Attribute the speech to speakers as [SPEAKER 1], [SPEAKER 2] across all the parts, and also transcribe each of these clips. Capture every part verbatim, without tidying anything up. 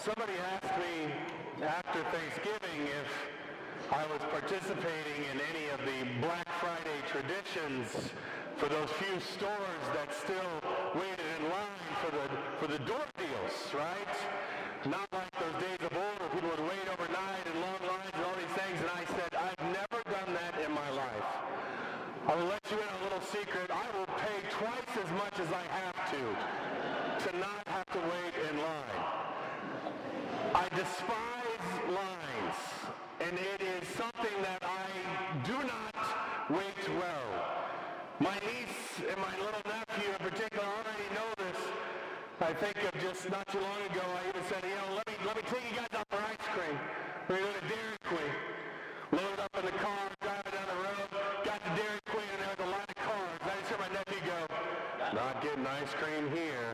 [SPEAKER 1] Somebody asked me after Thanksgiving if I was participating in any of the Black Friday traditions for those few stores that still waited in line for the for the door deals, right? Not like those days of old where people would wait overnight in long lines and all these things. And I said, I've never done that in my life. I will let you in on a little secret. I will pay twice as much as I have to to not have to wait in line. I despise lines, and it is something that I do not wait well. My niece and my little nephew in particular already know this. I think of just not too long ago, I even said, you know, let me let me take you guys out for ice cream. We're going to Dairy Queen. Loaded up in the car, driving down the road, got to Dairy Queen, and there was a line of cars. I just heard my nephew go, not getting ice cream here.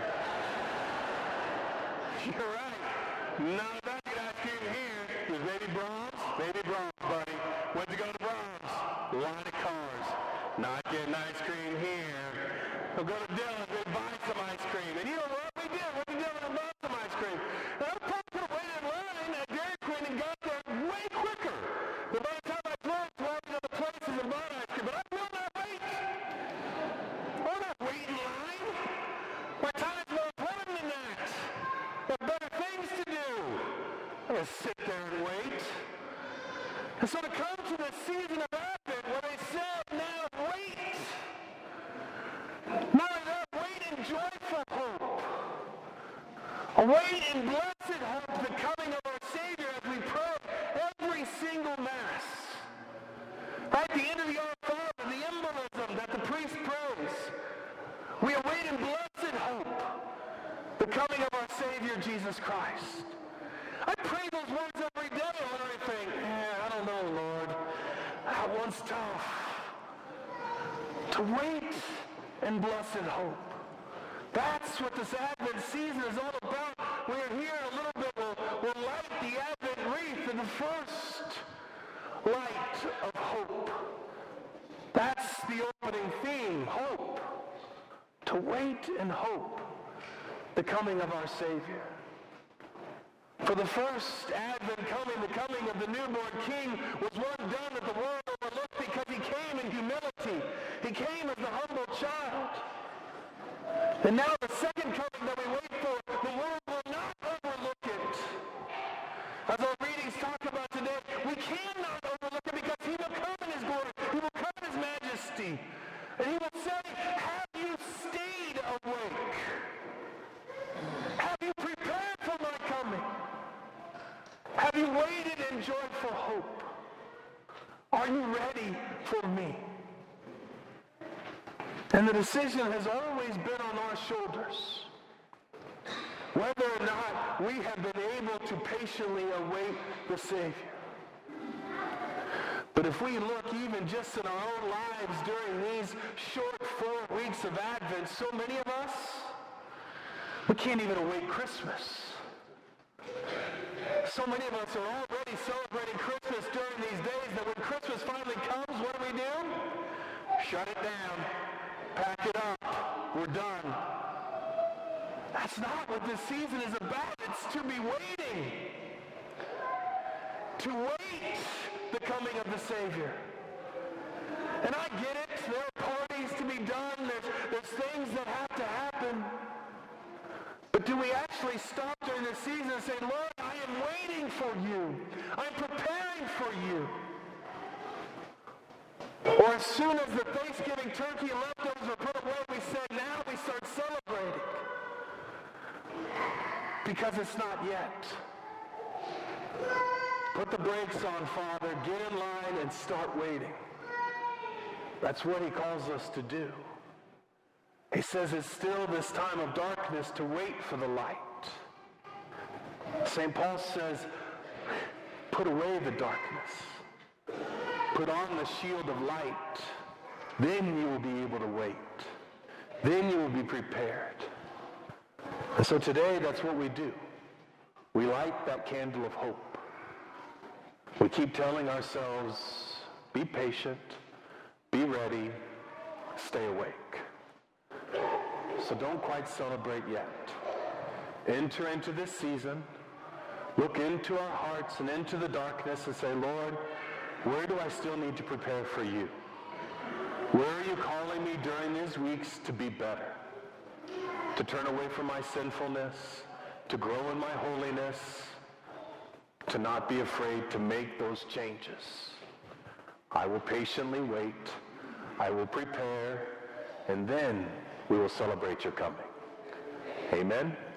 [SPEAKER 1] You're right. Not about to get ice cream here. There's maybe Brahms, maybe Brahms, buddy. When'd you go to Brahms? Line of cars. Not getting ice cream here. We'll go to Dylan's, we buy some ice cream. And you know what we did? What did Dylan and buy some ice cream? And I probably could have waited in line at Dairy Queen and got there way quicker. But by the time I closed, walked to other places and bought ice cream. But I will not wait. I'm not waiting in line. My time's more important than that. There are better things to do. I'm going to sit there and wait. And so to come to the season of Advent where they said, now wait. Not only that, wait in joyful hope. Wait in blessed hope the coming of our Savior as we pray every single Mass. At the end of the Our Father, the embolism that the priest prays, we await in blessed hope the coming of our Savior Jesus Christ. I pray those words every day and I think, yeah, I don't know, Lord. That one's tough. To wait in blessed hope. That's what this Advent season is all about. We're here in a little bit. We'll, we'll light the Advent wreath in the first light of hope. That's the opening theme, hope. To wait in hope the coming of our Savior. For the first Advent coming, the coming of the newborn King was one done that the world overlooked because he came in humility. He came as the humble child. And now the second coming that we wait for, the world will not overlook it. As our readings talk about today, we cannot overlook it because he will come in his glory. He will come in his majesty. And he will say, have you stayed awake? Have you prepared for my coming? Have you waited in joyful hope? Are you ready for me? And the decision has always been on our shoulders. Whether or not we have been able to patiently await the Savior. But if we look even just in our own lives during these short four weeks of Advent, so many of us, we can't even await Christmas. So many of us are already celebrating Christmas during these days that when Christmas finally comes, what do we do? Shut it down. Pack it up. We're done. That's not what this season is about. It's to be waiting. To wait the coming of the Savior. And I get it. There are parties to be done. There's, there's things that have to happen. But do we actually stop during the season and say, Lord, I am waiting for you. I'm preparing for you. Or as soon as the Thanksgiving turkey and leftovers are put away, we say, now we start celebrating. Because it's not yet. Put the brakes on, Father. Get in line and start waiting. That's what he calls us to do. He says it's still this time of darkness to wait for the light. Saint Paul says, put away the darkness. Put on the shield of light. Then you will be able to wait. Then you will be prepared. And so today, that's what we do. We light that candle of hope. We keep telling ourselves, be patient, be ready, stay awake. So don't quite celebrate yet. Enter into this season look into our hearts and into the darkness and say, Lord, where do I still need to prepare for you? Where are you calling me during these weeks to be better? To turn away from my sinfulness, to grow in my holiness, to not be afraid to make those changes. I will patiently wait. I will prepare, and then we will celebrate your coming. Amen.